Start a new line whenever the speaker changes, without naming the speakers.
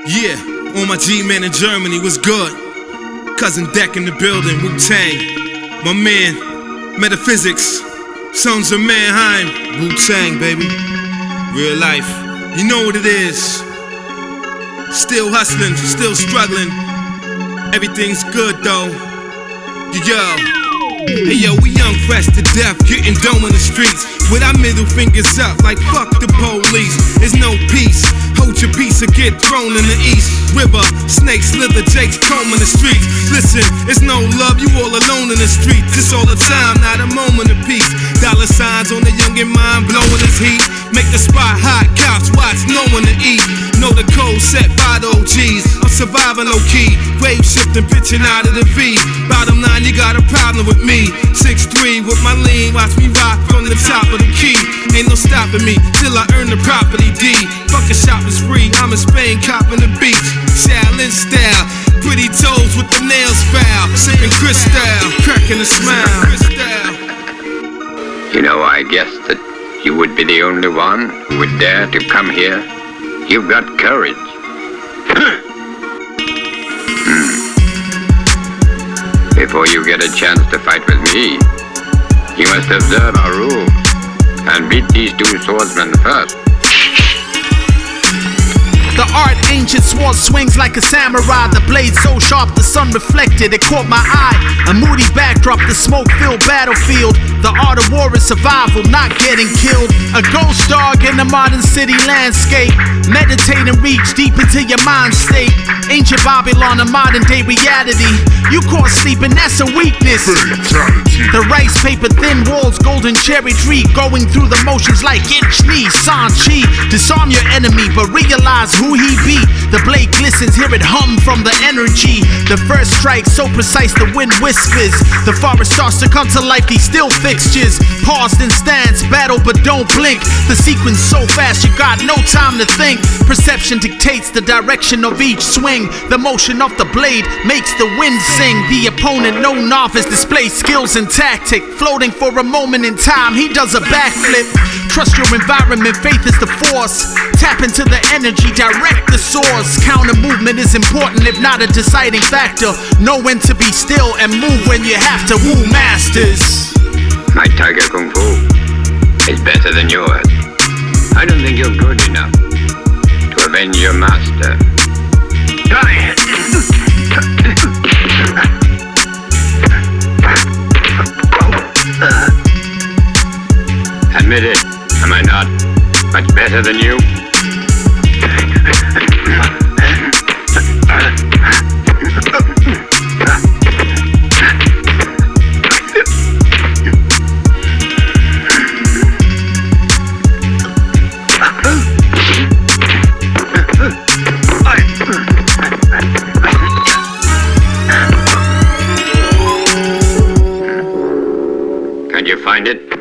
Yeah, all my G-men in Germany was good. Cousin Deck in the building, Wu-Tang. My man, Metaphysics, Sons of Mannheim, Wu-Tang, baby. Real life, you know what it is. Still hustling, still struggling. Everything's good though. Yo, hey yo, we young, fresh to death, getting dome in the streets with our middle fingers up like fuck the police. There's no peace, hold your peace or get thrown in the east. River, snake, slither, Jake's comb in the streets. Listen, it's no love, you all alone in the street. This all the time, not a moment of peace. Dollar signs on the youngin' mind, blowing his heat. Make the spot hot, cops watch, no one to eat. Know the code set by the OGs. I'm surviving low key, wave shifting, pitching out of the V. Bottom line, you got a problem with me. 6'3" with my lean, watch me rock from the top of the key. Ain't no stopping me till I earn the property D. Fuck a shopping spree, I'm in Spain, copping the beach. Shaolin style, pretty toes with the nails foul. Sipping crystal, cracking a smile.
You know, I guess that you would be the only one who would dare to come here. You've got courage. Before you get a chance to fight with me, you must observe our rules and beat these two swordsmen first.
The art ancient sword swings like a samurai. The blade so sharp the sun reflected, it caught my eye. A moody backdrop, the smoke-filled battlefield. The art of war is survival, not getting killed. A ghost dog in the modern city landscape. Meditate and reach deep into your mind state. Ancient Babylon, a modern day reality. You caught sleeping, that's a weakness. The rice paper thin walls, golden cherry tree. Going through the motions like inch knee, Sanchi. Disarm your enemy, but realize who he be. The blade glistens, hear it hum from the energy. The first strike so precise the wind whispers. The forest starts to come to life, these still fixtures. Paused in stance, battle but don't blink. The sequence so fast you got no time to think. Perception dictates the direction of each swing. The motion of the blade makes the wind sing. The opponent, no novice, displays skills and tactic. Floating for a moment in time, he does a backflip. Trust your environment, faith is the force. Tap into the energy, direct the source. Counter movement is important, if not a deciding factor. Know when to be still and move when you have to. Wu masters.
My Tiger Kung Fu is better than yours. I don't think you're good enough to avenge your master. Die! Admit it, am I not much better than you? Can you find it?